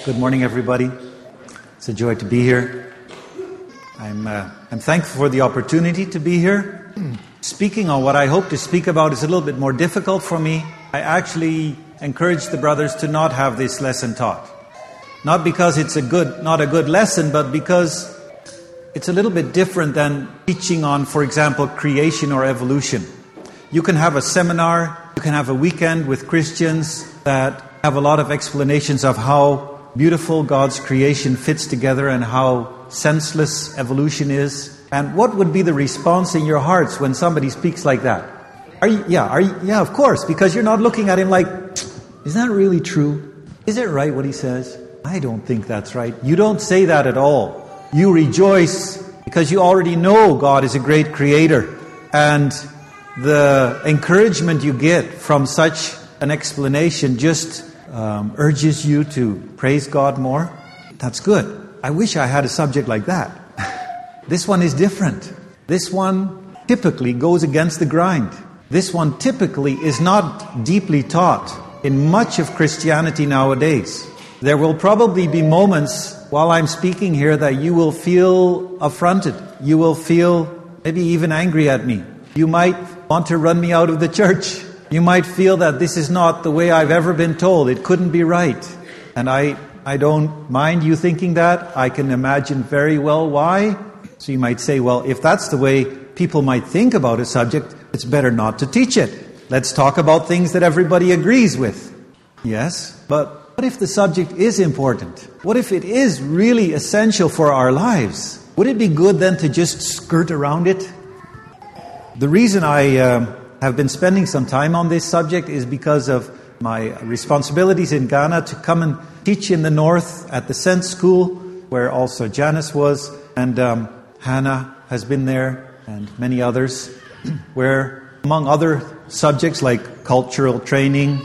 Good morning, everybody. It's a joy to be here. I'm thankful for the opportunity to be here. Speaking on what I hope to speak about is a little bit more difficult for me. I actually encourage the brothers to not have this lesson taught. Not because it's not a good lesson, but because it's a little bit different than teaching on, for example, creation or evolution. You can have a seminar, you can have a weekend with Christians that have a lot of explanations of how beautiful God's creation fits together and how senseless evolution is. And what would be the response in your hearts when somebody speaks like that? Yeah, of course, because you're not looking at him like, is that really true? Is it right what he says? I don't think that's right. You don't say that at all. You rejoice because you already know God is a great creator. And the encouragement you get from such an explanation just urges you to praise God more. That's good. I wish I had a subject like that. This one is different. This one typically goes against the grind. This one typically is not deeply taught in much of Christianity nowadays. There will probably be moments while I'm speaking here that you will feel affronted. You will feel maybe even angry at me. You might want to run me out of the church. You might feel that this is not the way I've ever been told. It couldn't be right. And I don't mind you thinking that. I can imagine very well why. So you might say, well, if that's the way people might think about a subject, it's better not to teach it. Let's talk about things that everybody agrees with. Yes, but what if the subject is important? What if it is really essential for our lives? Would it be good then to just skirt around it? The reason I have been spending some time on this subject is because of my responsibilities in Ghana to come and teach in the north at the Sent School, where also Janice was, and Hannah has been there, and many others, where among other subjects like cultural training,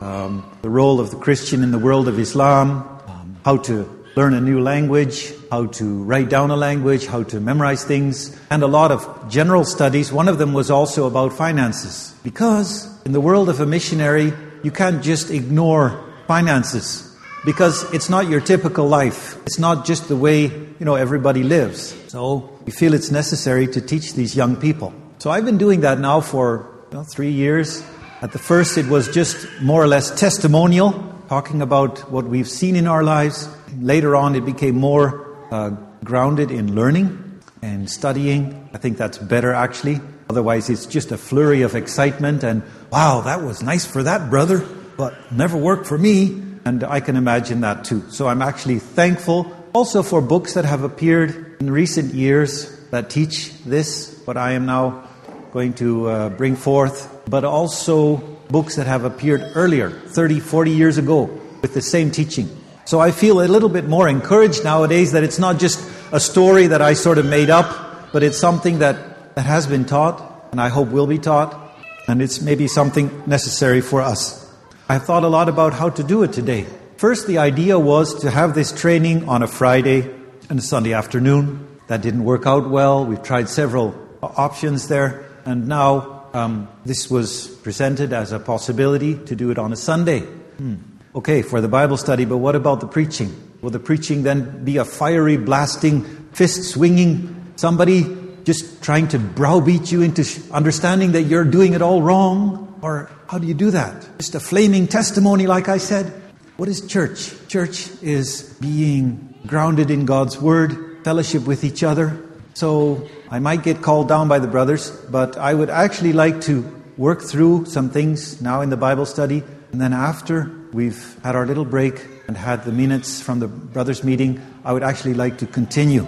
the role of the Christian in the world of Islam, how to learn a new language, how to write down a language, how to memorize things, and a lot of general studies. One of them was also about finances. Because in the world of a missionary, you can't just ignore finances. Because it's not your typical life. It's not just the way, everybody lives. So we feel it's necessary to teach these young people. So I've been doing that now for 3 years. At the first, it was just more or less testimonial, talking about what we've seen in our lives. Later on, it became more grounded in learning and studying. I think that's better, actually. Otherwise, it's just a flurry of excitement and, wow, that was nice for that brother, but never worked for me. And I can imagine that too. So I'm actually thankful also for books that have appeared in recent years that teach this, what I am now going to bring forth, but also books that have appeared earlier, 30, 40 years ago, with the same teaching. So I feel a little bit more encouraged nowadays that it's not just a story that I sort of made up, but it's something that has been taught, and I hope will be taught, and it's maybe something necessary for us. I've thought a lot about how to do it today. First, the idea was to have this training on a Friday and a Sunday afternoon. That didn't work out well. We've tried several options there, and now this was presented as a possibility to do it on a Sunday. Okay, for the Bible study, but what about the preaching? Will the preaching then be a fiery, blasting, fist-swinging, somebody just trying to browbeat you into understanding that you're doing it all wrong? Or how do you do that? Just a flaming testimony, like I said? What is church? Church is being grounded in God's Word, fellowship with each other. So I might get called down by the brothers, but I would actually like to work through some things now in the Bible study, and then after we've had our little break and had the minutes from the brothers' meeting, I would actually like to continue.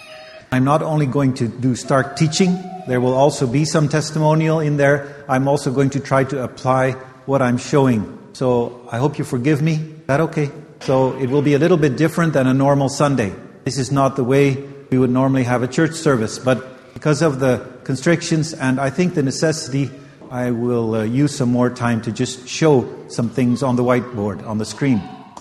I'm not only going to start teaching, there will also be some testimonial in there. I'm also going to try to apply what I'm showing. So I hope you forgive me. Is that okay? So it will be a little bit different than a normal Sunday. This is not the way we would normally have a church service, but because of the constrictions and I think the necessity, I will use some more time to just show some things on the whiteboard, on the screen.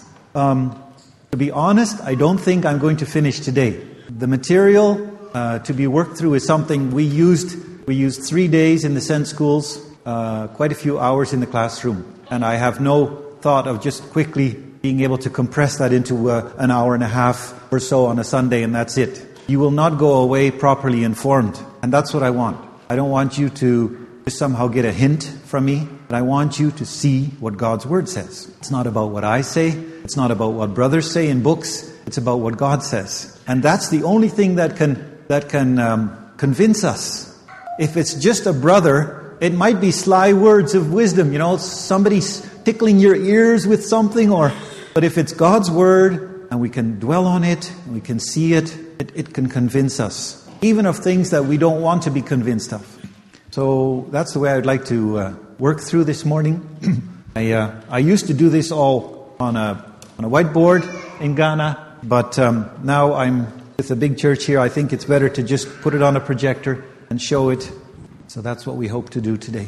To be honest, I don't think I'm going to finish today. The material to be worked through is something we used 3 days in the Sent schools, quite a few hours in the classroom. And I have no thought of just quickly being able to compress that into an hour and a half or so on a Sunday, and that's it. You will not go away properly informed. And that's what I want. I don't want you to somehow get a hint from me, but I want you to see what God's Word says. It's not about what I say. It's not about what brothers say in books. It's about what God says. And that's the only thing that can convince us. If it's just a brother, it might be sly words of wisdom. Somebody's tickling your ears with something. But if it's God's Word, and we can dwell on it, and we can see it, it can convince us. Even of things that we don't want to be convinced of. So that's the way I'd like to work through this morning. I used to do this all on a whiteboard in Ghana, but now I'm with a big church here. I think it's better to just put it on a projector and show it. So that's what we hope to do today.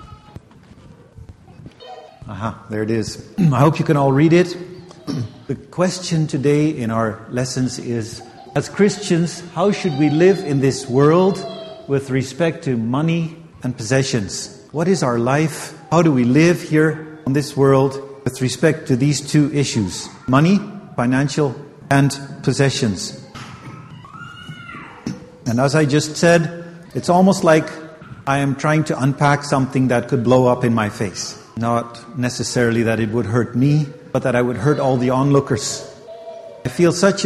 There it is. I hope you can all read it. The question today in our lessons is, as Christians, how should we live in this world with respect to money and possessions? What is our life? How do we live here on this world with respect to these two issues? Money, financial, and possessions. And as I just said, it's almost like I am trying to unpack something that could blow up in my face. Not necessarily that it would hurt me, but that I would hurt all the onlookers. I feel such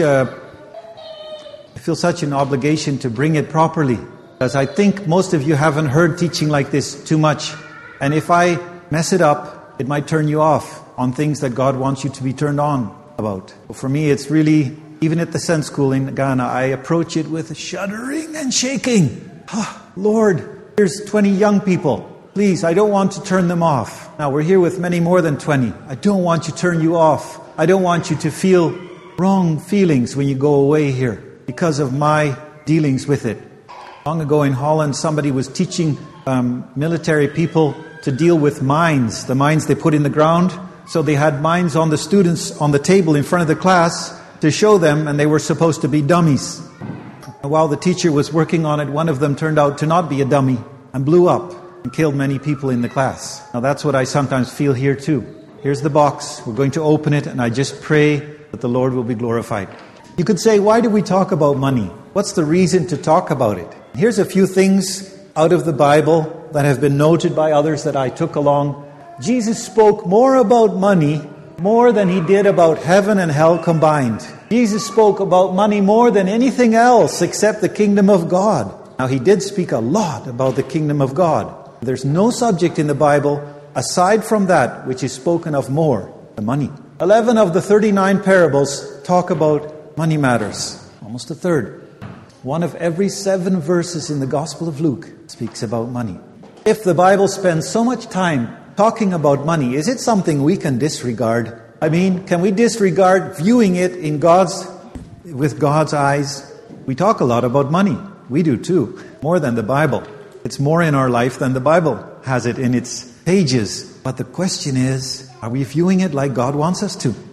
an obligation to bring it properly, because I think most of you haven't heard teaching like this too much. And if I mess it up, it might turn you off on things that God wants you to be turned on about. For me, it's really, even at the Sun School in Ghana, I approach it with shuddering and shaking. Lord, here's 20 young people. Please, I don't want to turn them off. Now, we're here with many more than 20. I don't want to turn you off. I don't want you to feel wrong feelings when you go away here because of my dealings with it. Long ago in Holland, somebody was teaching military people to deal with mines, the mines they put in the ground. So they had mines on the students on the table in front of the class to show them, and they were supposed to be dummies. And while the teacher was working on it, one of them turned out to not be a dummy and blew up and killed many people in the class. Now that's what I sometimes feel here too. Here's the box. We're going to open it, and I just pray that the Lord will be glorified. You could say, why do we talk about money? What's the reason to talk about it? Here's a few things out of the Bible that have been noted by others that I took along. Jesus spoke more about money more than he did about heaven and hell combined. Jesus spoke about money more than anything else except the kingdom of God. Now, he did speak a lot about the kingdom of God. There's no subject in the Bible aside from that which is spoken of more, the money. 11 of the 39 parables talk about money matters. Almost a third. One of every 7 verses in the Gospel of Luke speaks about money. If the Bible spends so much time talking about money, is it something we can disregard? I mean, can we disregard viewing it with God's eyes? We talk a lot about money. We do too, more than the Bible. It's more in our life than the Bible has it in its pages. But the question is, are we viewing it like God wants us to?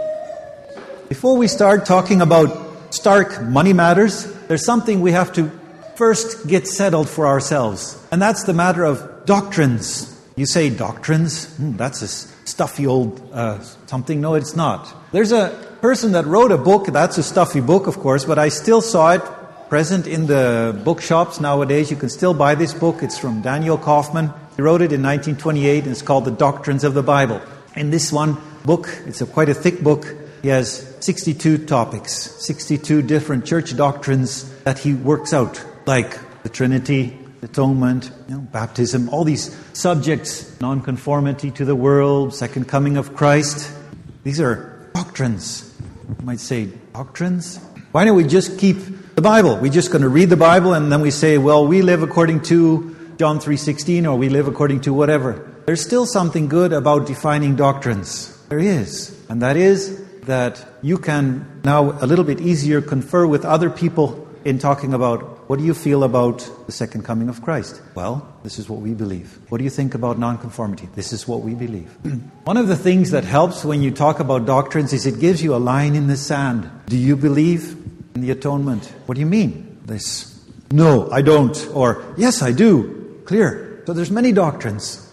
Before we start talking about stark money matters, there's something we have to first get settled for ourselves. And that's the matter of doctrines. You say doctrines? That's a stuffy old something. No, it's not. There's a person that wrote a book. That's a stuffy book, of course, but I still saw it present in the bookshops nowadays. You can still buy this book. It's from Daniel Kaufman. He wrote it in 1928, and it's called The Doctrines of the Bible. In this one book, it's quite a thick book, he has 62 topics, 62 different church doctrines that he works out, like the Trinity, atonement, baptism, all these subjects, nonconformity to the world, second coming of Christ. These are doctrines. You might say, doctrines? Why don't we just keep the Bible? We're just going to read the Bible, and then we say, well, we live according to John 3:16, or we live according to whatever. There's still something good about defining doctrines. There is. And that is that you can now a little bit easier confer with other people in talking about, what do you feel about the second coming of Christ? Well, this is what we believe. What do you think about nonconformity? This is what we believe. One of the things that helps when you talk about doctrines is it gives you a line in the sand. Do you believe in the atonement? What do you mean? This. No, I don't. Or, yes, I do. Clear. So there's many doctrines.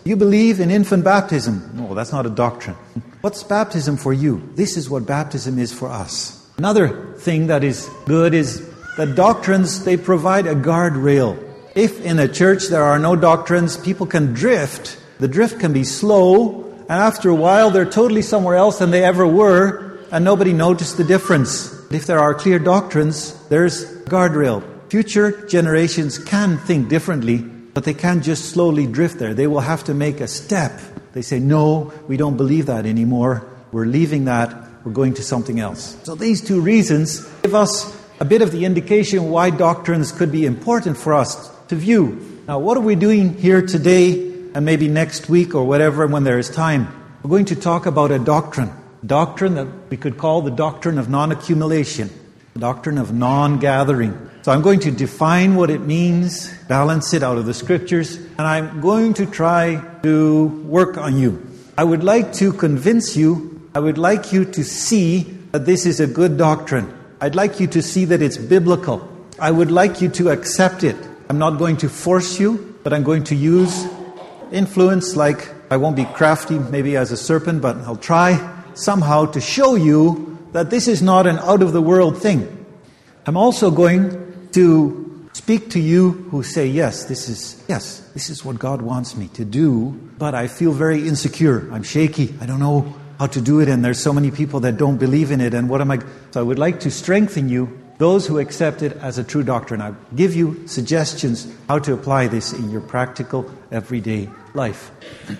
You believe in infant baptism. No, that's not a doctrine. What's baptism for you? This is what baptism is for us. Another thing that is good is that doctrines, they provide a guardrail. If in a church there are no doctrines, people can drift. The drift can be slow, and after a while they're totally somewhere else than they ever were, and nobody noticed the difference. If there are clear doctrines, there's guardrail. Future generations can think differently, but they can't just slowly drift there. They will have to make a step. They say, no, we don't believe that anymore. We're leaving that. We're going to something else. So these two reasons give us a bit of the indication why doctrines could be important for us to view. Now, what are we doing here today and maybe next week or whatever when there is time? We're going to talk about a doctrine that we could call the doctrine of non-accumulation, the doctrine of non-gathering. So I'm going to define what it means, balance it out of the Scriptures, and I'm going to try to work on you. I would like to convince you, I would like you to see that this is a good doctrine. I'd like you to see that it's biblical. I would like you to accept it. I'm not going to force you, but I'm going to use influence, like I won't be crafty maybe as a serpent, but I'll try somehow to show you that this is not an out-of-the-world thing. I'm also going to speak to you who say, yes, this is what God wants me to do, but I feel very insecure. I'm shaky. I don't know how to do it, and there's so many people that don't believe in it, and what am I... So I would like to strengthen you, those who accept it as a true doctrine. I'll give you suggestions how to apply this in your practical, everyday life.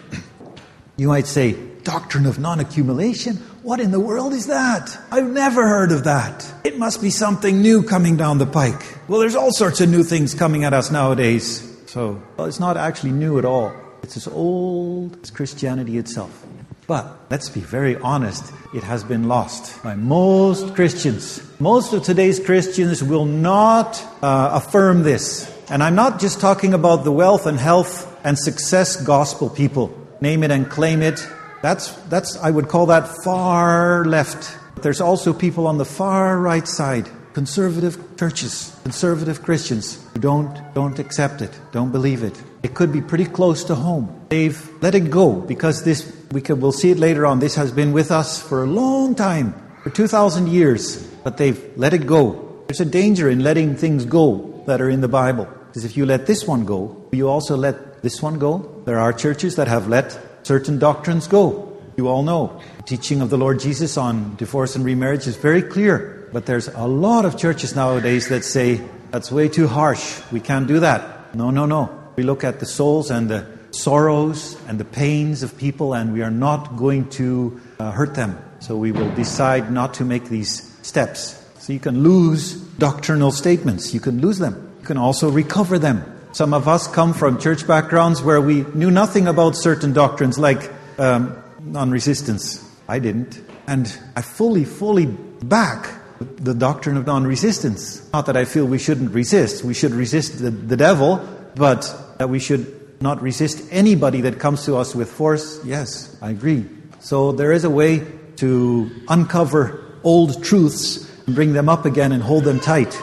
You might say, doctrine of non-accumulation? What in the world is that? I've never heard of that. It must be something new coming down the pike. Well, there's all sorts of new things coming at us nowadays. So, it's not actually new at all. It's as old as Christianity itself. But let's be very honest, it has been lost by most Christians. Most of today's Christians will not affirm this. And I'm not just talking about the wealth and health and success gospel people. Name it and claim it. That's I would call that far left. There's also people on the far right side, conservative churches, conservative Christians who don't accept it, don't believe it. It could be pretty close to home. They've let it go because we'll see it later on. This has been with us for a long time, for 2,000 years, but they've let it go. There's a danger in letting things go that are in the Bible. Because if you let this one go, you also let this one go. There are churches that have let certain doctrines go. You all know. The teaching of the Lord Jesus on divorce and remarriage is very clear. But there's a lot of churches nowadays that say, that's way too harsh. We can't do that. No. We look at the souls and the sorrows and the pains of people, and we are not going to hurt them. So we will decide not to make these steps. So you can lose doctrinal statements. You can lose them. You can also recover them. Some of us come from church backgrounds where we knew nothing about certain doctrines like non-resistance. I didn't. And I fully back the doctrine of non-resistance. Not that I feel we shouldn't resist. We should resist the devil, but that we should not resist anybody that comes to us with force. Yes, I agree. So there is a way to uncover old truths and bring them up again and hold them tight.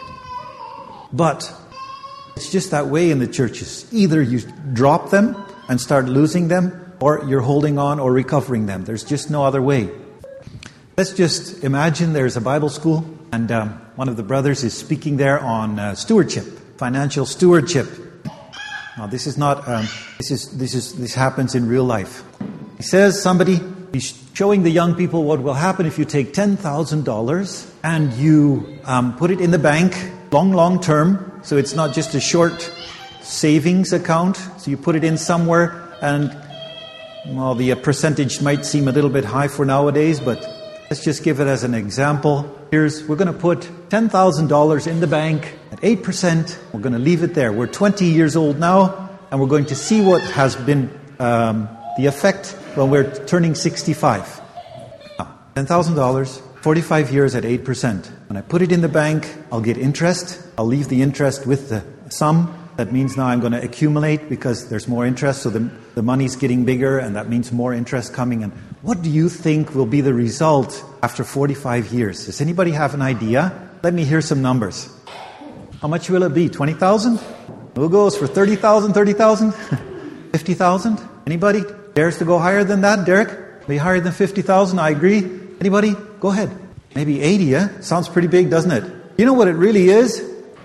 But it's just that way in the churches. Either you drop them and start losing them, or you're holding on or recovering them. There's just no other way. Let's just imagine there's a Bible school, and one of the brothers is speaking there on stewardship, financial stewardship. Now, this is not. This happens in real life. He says he's showing the young people what will happen if you take $10,000 and you put it in the bank, long term. So it's not just a short savings account. So you put it in somewhere, and the percentage might seem a little bit high for nowadays, but let's just give it as an example. We're going to put $10,000 in the bank at 8%. We're going to leave it there. We're 20 years old now, and we're going to see what has been the effect when we're turning 65. Now, $10,000, 45 years at 8%. When I put it in the bank, I'll get interest. I'll leave the interest with the sum. That means now I'm going to accumulate because there's more interest, so the money's getting bigger, and that means more interest coming in. What do you think will be the result after 45 years? Does anybody have an idea? Let me hear some numbers. How much will it be? 20,000? Who goes for 30,000, 30,000? 50,000? Anybody dares to go higher than that? Derek? Maybe higher than 50,000? I agree. Anybody? Go ahead. Maybe 80, yeah? Sounds pretty big, doesn't it? You know what it really is?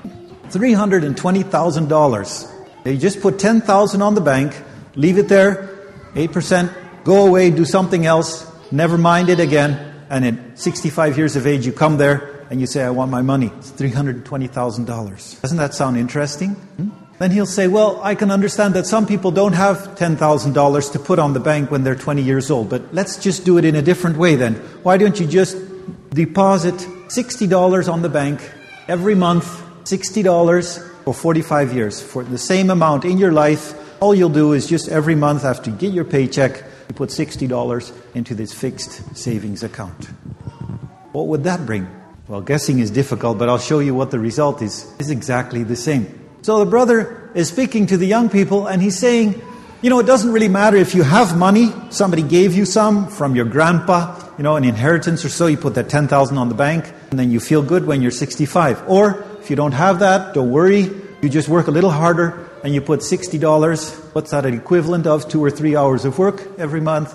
$320,000. You just put $10,000 on the bank, leave it there, 8%, go away, do something else, never mind it again, and at 65 years of age you come there and you say, I want my money. It's $320,000. Doesn't that sound interesting? Then he'll say, well, I can understand that some people don't have $10,000 to put on the bank when they're 20 years old, but let's just do it in a different way then. Why don't you just deposit $60 on the bank every month, $60 for 45 years, for the same amount in your life. All you'll do is just every month after you get your paycheck, you put $60 into this fixed savings account. What would that bring? Well, guessing is difficult, but I'll show you what the result is. It's exactly the same. So the brother is speaking to the young people and he's saying, you know, it doesn't really matter if you have money. Somebody gave you some from your grandpa, you know, an inheritance or so. You put that $10,000 on the bank and then you feel good when you're 65. Or if you don't have that, don't worry. You just work a little harder and you put $60. What's that an equivalent of? 2 or 3 hours of work every month,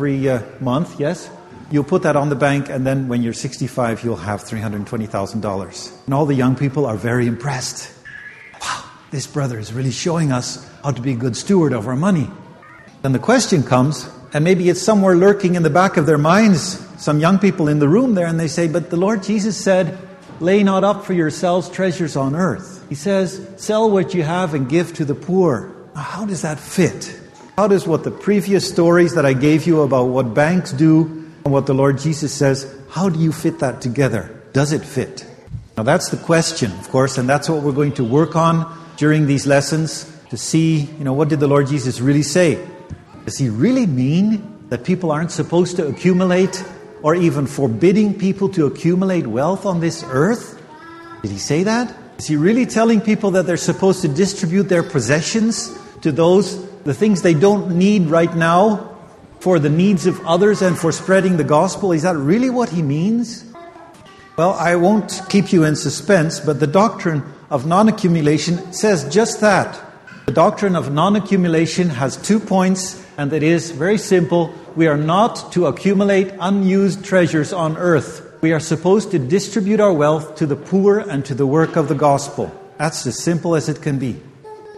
yes? You'll put that on the bank and then when you're 65, you'll have $320,000. And all the young people are very impressed. Wow, this brother is really showing us how to be a good steward of our money. Then the question comes, and maybe it's somewhere lurking in the back of their minds, some young people in the room there, and they say, but the Lord Jesus said, lay not up for yourselves treasures on earth. He says, sell what you have and give to the poor. Now, how does that fit? How does what the previous stories that I gave you about what banks do and what the Lord Jesus says, how do you fit that together? Does it fit? Now that's the question, of course, and that's what we're going to work on during these lessons to see, you know, what did the Lord Jesus really say? Does he really mean that people aren't supposed to accumulate or even forbidding people to accumulate wealth on this earth? Did he say that? Is he really telling people that they're supposed to distribute their possessions to those, the things they don't need right now for the needs of others and for spreading the gospel? Is that really what he means? Well, I won't keep you in suspense, but the doctrine of non-accumulation says just that. The doctrine of non-accumulation has 2 points, and it is very simple. We are not to accumulate unused treasures on earth. We are supposed to distribute our wealth to the poor and to the work of the gospel. That's as simple as it can be.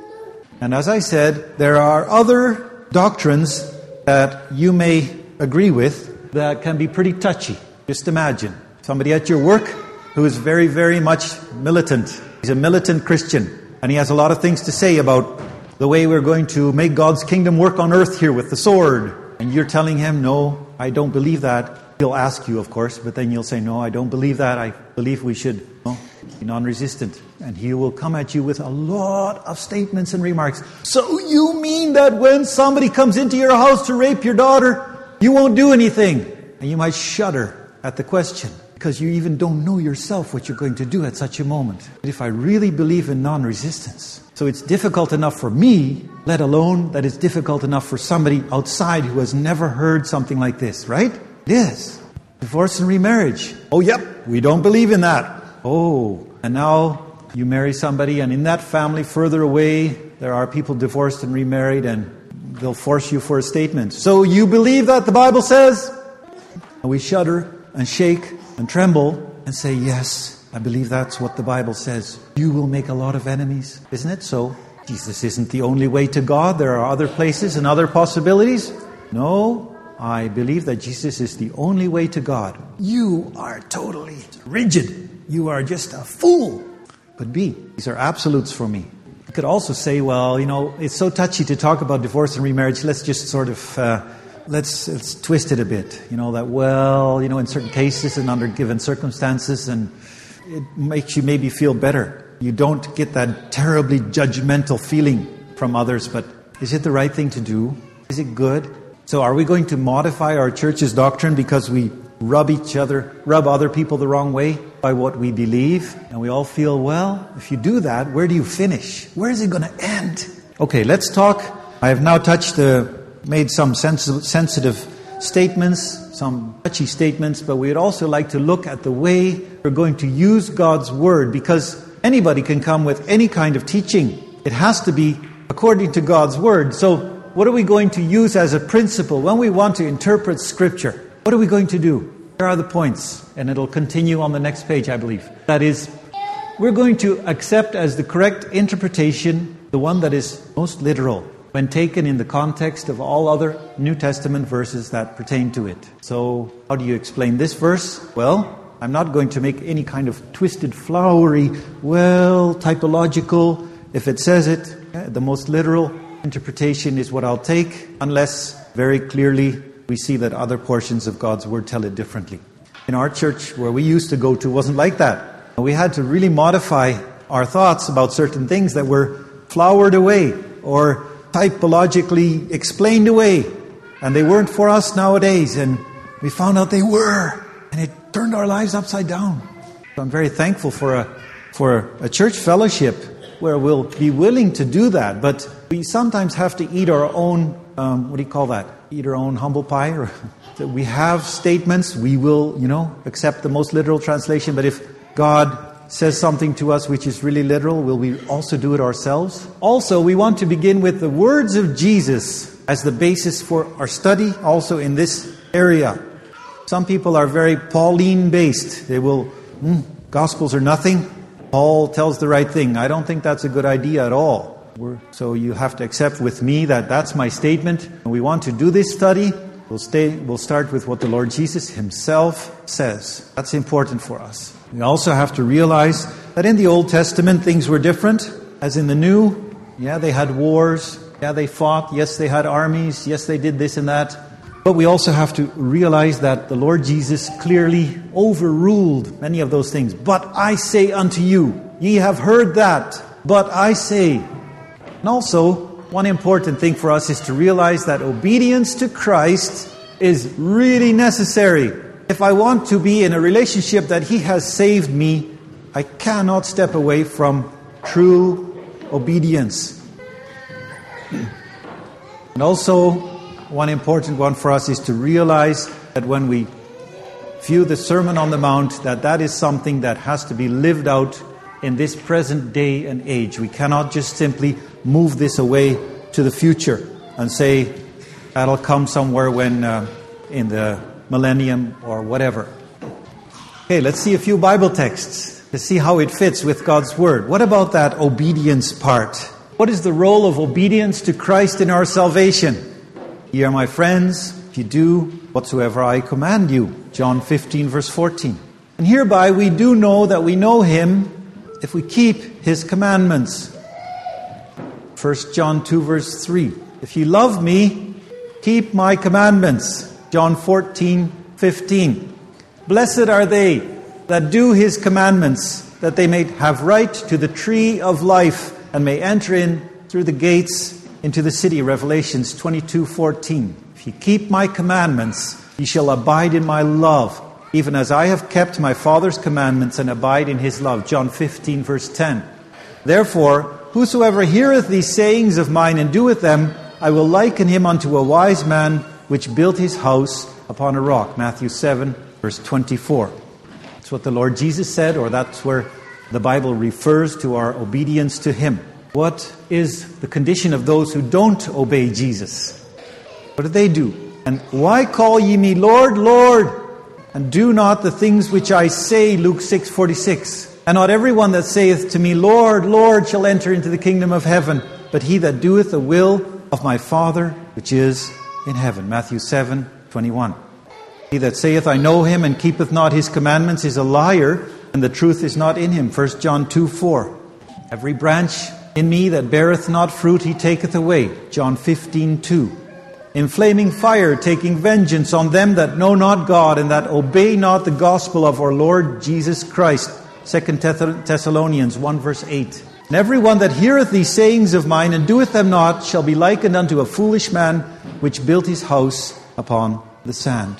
And as I said, there are other doctrines that you may agree with that can be pretty touchy. Just imagine somebody at your work who is very, very much militant. He's a militant Christian, and he has a lot of things to say about the way we're going to make God's kingdom work on earth here with the sword. And you're telling him, no, I don't believe that. He'll ask you, of course, but then you'll say, no, I don't believe that. I believe we should be non-resistant. And he will come at you with a lot of statements and remarks. So you mean that when somebody comes into your house to rape your daughter, you won't do anything? And you might shudder at the question, because you even don't know yourself what you're going to do at such a moment. But if I really believe in non-resistance, so it's difficult enough for me, let alone that it's difficult enough for somebody outside who has never heard something like this, right? It is. Divorce and remarriage. Oh, yep, we don't believe in that. Oh, and now you marry somebody, and in that family further away, there are people divorced and remarried, and they'll force you for a statement. So you believe that the Bible says? And we shudder and shake and tremble and say, yes, I believe that's what the Bible says. You will make a lot of enemies. Isn't it so? Jesus isn't the only way to God. There are other places and other possibilities. No, I believe that Jesus is the only way to God. You are totally rigid. You are just a fool. But B, these are absolutes for me. You could also say, well, you know, it's so touchy to talk about divorce and remarriage. Let's just sort of, let's twist it a bit. You know, that, well, you know, in certain cases and under given circumstances, and it makes you maybe feel better. You don't get that terribly judgmental feeling from others, but is it the right thing to do? Is it good? So are we going to modify our church's doctrine because we rub other people the wrong way by what we believe? And we all feel, well, if you do that, where do you finish? Where is it going to end? Okay, let's talk. I have now made some sensitive statements, some touchy statements, but we'd also like to look at the way we're going to use God's Word, because anybody can come with any kind of teaching. It has to be according to God's Word. So what are we going to use as a principle when we want to interpret Scripture? What are we going to do? Here are the points, and it'll continue on the next page, I believe. That is, we're going to accept as the correct interpretation the one that is most literal when taken in the context of all other New Testament verses that pertain to it. So, how do you explain this verse? Well, I'm not going to make any kind of twisted, flowery, typological. If it says it, the most literal interpretation is what I'll take, unless very clearly we see that other portions of God's Word tell it differently. In our church, where we used to go to, wasn't like that. We had to really modify our thoughts about certain things that were flowered away or typologically explained away. And they weren't for us nowadays. And we found out they were. And it turned our lives upside down. So I'm very thankful for a church fellowship where we'll be willing to do that. But we sometimes have to eat our own, eat our own humble pie. Or we have statements, we will, accept the most literal translation. But if God says something to us which is really literal, will we also do it ourselves? Also, we want to begin with the words of Jesus as the basis for our study, also in this area. Some people are very Pauline-based. They will, Gospels are nothing. Paul tells the right thing. I don't think that's a good idea at all. So you have to accept with me that that's my statement. And we want to do this study. We'll start with what the Lord Jesus Himself says. That's important for us. We also have to realize that in the Old Testament things were different. As in the New, they had wars. They fought. Yes, they had armies. Yes, they did this and that. But we also have to realize that the Lord Jesus clearly overruled many of those things. But I say unto you, ye have heard that, but I say. And also, one important thing for us is to realize that obedience to Christ is really necessary. If I want to be in a relationship that He has saved me, I cannot step away from true obedience. And also, one important one for us is to realize that when we view the Sermon on the Mount, that is something that has to be lived out in this present day and age. We cannot just simply move this away to the future and say that'll come somewhere when in the millennium or whatever. Okay, let's see a few Bible texts to see how it fits with God's Word. What about that obedience part? What is the role of obedience to Christ in our salvation? Ye are my friends, if you do whatsoever I command you. John 15, verse 14. And hereby we do know that we know Him if we keep His commandments. 1 John 2, verse 3. If you love me, keep my commandments. John 14, 15. Blessed are they that do His commandments, that they may have right to the tree of life and may enter in through the gates into the city. Revelations 22:14. If you keep my commandments, ye shall abide in my love, even as I have kept my Father's commandments and abide in His love. John 15, verse 10. Therefore, whosoever heareth these sayings of mine and doeth them, I will liken him unto a wise man which built his house upon a rock. Matthew 7, verse 24. That's what the Lord Jesus said, or that's where the Bible refers to our obedience to Him. What is the condition of those who don't obey Jesus? What do they do? And why call ye me Lord, Lord, and do not the things which I say? Luke 6:46. And not everyone that saith to me, Lord, Lord, shall enter into the kingdom of heaven, but he that doeth the will of my Father which is in heaven. Matthew 7:21. He that saith, I know Him, and keepeth not His commandments is a liar, and the truth is not in him. 1 John 2:4. Every branch in me that beareth not fruit He taketh away. John 15:2. In flaming fire, taking vengeance on them that know not God, and that obey not the gospel of our Lord Jesus Christ. 2 Thessalonians 1, verse 8. And every one that heareth these sayings of mine, and doeth them not, shall be likened unto a foolish man, which built his house upon the sand.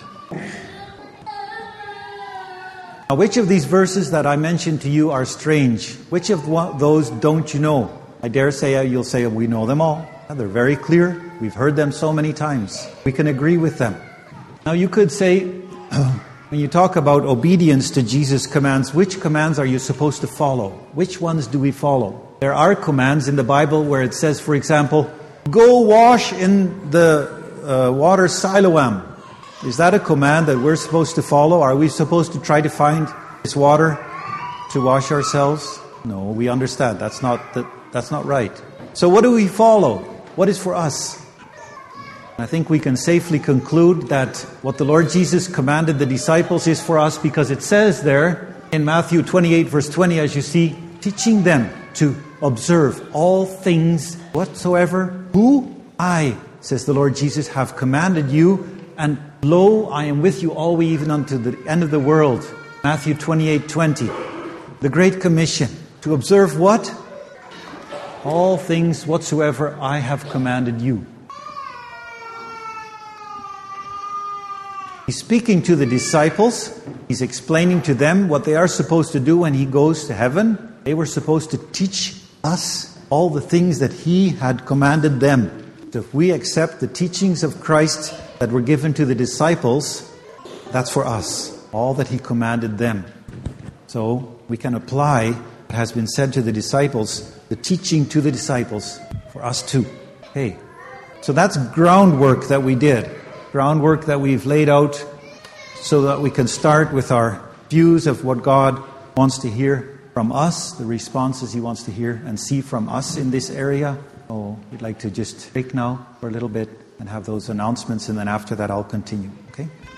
Now, which of these verses that I mentioned to you are strange? Which of those don't you know? I dare say you'll say we know them all. They're very clear. We've heard them so many times. We can agree with them. Now you could say, when you talk about obedience to Jesus' commands, which commands are you supposed to follow? Which ones do we follow? There are commands in the Bible where it says, for example, Go wash in the water Siloam. Is that a command that we're supposed to follow? Are we supposed to try to find this water to wash ourselves? No, we understand. That's not right. So what do we follow? What is for us? I think we can safely conclude that what the Lord Jesus commanded the disciples is for us, because it says there in Matthew 28 verse 20, as you see, teaching them to observe all things whatsoever who I, says the Lord Jesus, have commanded you, and lo, I am with you always even unto the end of the world. Matthew 28:20. The Great Commission, to observe what? All things whatsoever I have commanded you. He's speaking to the disciples. He's explaining to them what they are supposed to do when He goes to heaven. They were supposed to teach us all the things that He had commanded them. So if we accept the teachings of Christ that were given to the disciples, that's for us, all that He commanded them. So we can apply what has been said to the disciples, the teaching to the disciples, for us too. Okay, so that's groundwork that we did. Groundwork that we've laid out so that we can start with our views of what God wants to hear from us, the responses He wants to hear and see from us in this area. Oh, we'd like to just break now for a little bit and have those announcements, and then after that I'll continue. Okay?